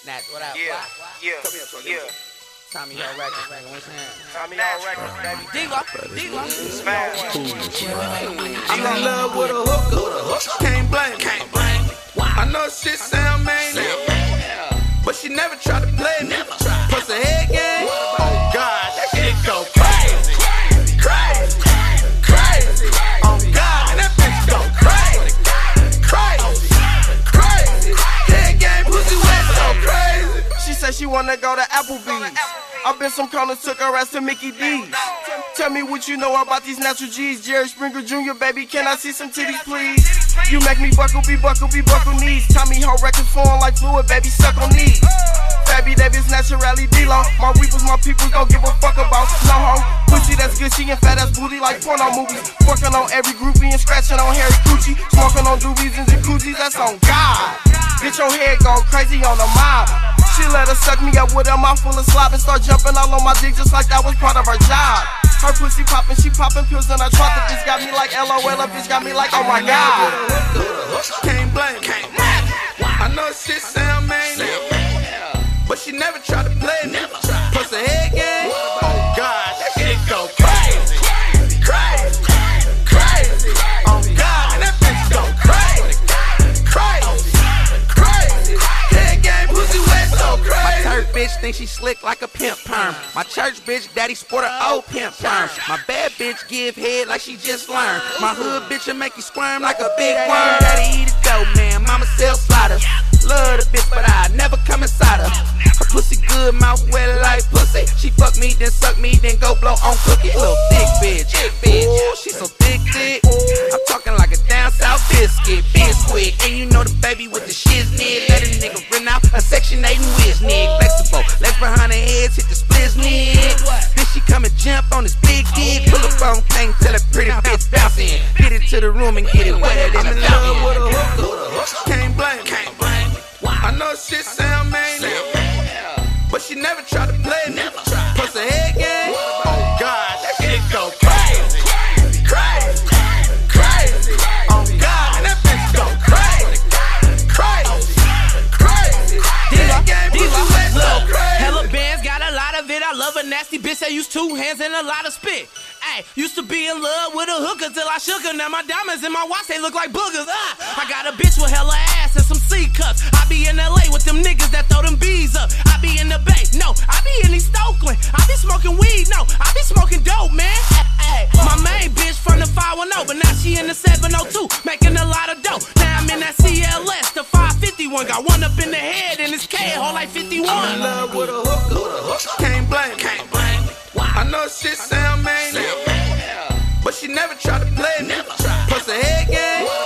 That's what I Yeah. Tommy Hill Records, you know what I'm saying? Tommy Hill Records, baby. Diva. Smash. I'm in love with a hooker, can't blame me. I know shit sound main, but she never tried to play me. Plus her head game, oh God, that shit go crazy. Oh God, that bitch go crazy. Head game, pussy wet, so crazy. She said she wanna go to Applebee's. I been some corners, took her ass to Mickey D's. Tell me what you know about these natural G's. Jerry Springer Jr., baby, can I see some titties, please? You make me buckle knees. Tommy Hill Records flowing like fluid, baby, suck on these. Fabby Davis, naturally D-Lo. My reapers, my people, don't give a fuck about no hoe. Pussy that's good, she and fat ass booty like porno movies. Working on every groupie and scratching on Harry Coochie. Smoking on doobies and jacuzzis, that's on God. Bitch, your head go crazy on the mob. She let her suck me up with a mouth full of slop and start jumping all on my dick just like that was part of her job. Her pussy popping, she popping pills and I tried the bitch got me like LOL, a bitch got me like oh my God. Can't blame me. I know shit sound main, but she never tried to play me. Plus her head game, oh God, that shit go crazy. Oh God, that bitch go crazy. Head game, pussy wet, so crazy. My church bitch think she slick like a pimp perm. My church bitch daddy sport a old pimp perm. My bad bitch give head like she just learned. My hood bitch will make you squirm like a big worm. Daddy eat a dope man, mama sell slaughter. Love the bitch, but I never come inside her. Her pussy good, mouth wet like pussy. She fuck me, then suck me, then go blow on cookie. Little thick bitch, ooh, she so thick. I'm talking like a down south biscuit, Bisquick. And you know the baby with the shiznit. Let a nigga run out a Section 8 and Wiznick. Flexible, legs behind her heads, hit the spliznit. Then she come and jump on this big dick. Pull up on thing, tell her pretty bitch bounce in. Get it to the room and get it wetter than the love with a hooker, can't blame me. I know shit sound main, but she never tried to play me. Plus her head game, oh God, that shit go crazy. Oh God, that bitch go crazy. Head game, pussy wet, so crazy. Hella bands, got a lot of it. I love a nasty bitch that use 2 hands and a lot of spit. Ay, used to be in love with a hooker till I shook her. Now my diamonds and my watch, they look like boogers. I got a bitch with hella ass and some C cups. I be in LA with them niggas that throw them bees up. I be in the Bay, no, I be in East Oakland. I be smoking weed, no, I be smoking dope, man. Ay, my main bitch from the 510, but now she in the 702, making a lot of dough. Now I'm in that CLS, the 551. Got one up in the head and it's K, whole like 51. I'm in love with a hooker, can't blame me. I know shit sound main, but she never tried to play me. Plus her head game,